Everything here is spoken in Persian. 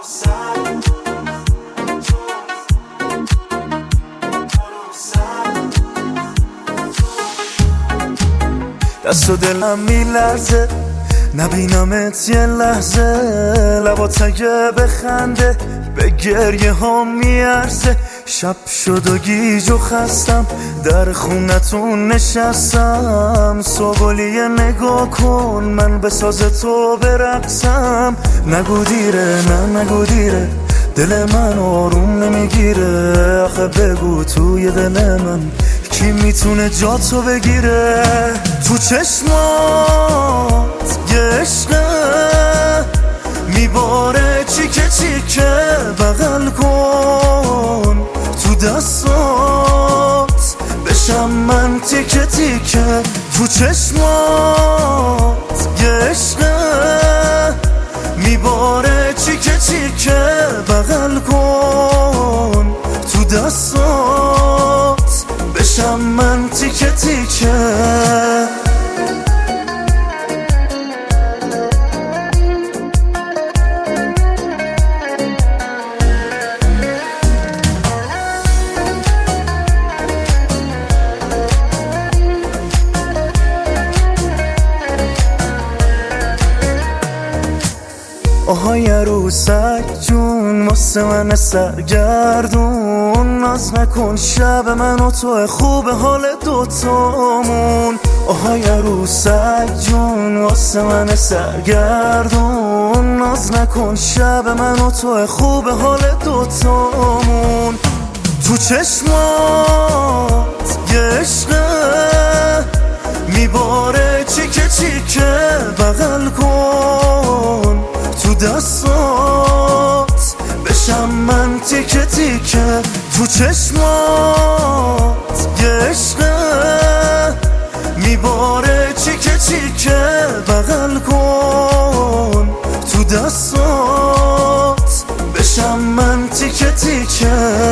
دست و دلم میلرزه نبینمت یه لحظه، لبات اگه بخنده به گریه ها میارزه. شب شد و گیج و خستم در خونتون نشستم، صبحولیه نگاه کن من به ساز تو برقصم. نگو دیره نه نگو دیره دل من آروم نمیگیره، آخه بگو توی دل من کی میتونه جاتو بگیره. تو چشمات یه عشقه میباره چیکه چیکه، بغل کن تو دستات بشم من تیکه تیکه. تو چشمات یه عشقه میباره چیکه چیکه، بغل کن تو دستات بشم من تیکه تیکه. آهای عروسک جون واسه من سرگردون، ناز نکن شب من و تو خوب حال دوتامون. آهای عروسک جون واسه من سرگردون، ناز نکن شب من و تو خوب حال دوتامون. تو چشمات یه عشقه میباره چیکه چیکه، بغل کن تو دستات بشم من تیکه تیکه. تو چشمات یه عشقه میباره چیکه چیکه، بغل کن تو دستات بشم من تیکه تیکه.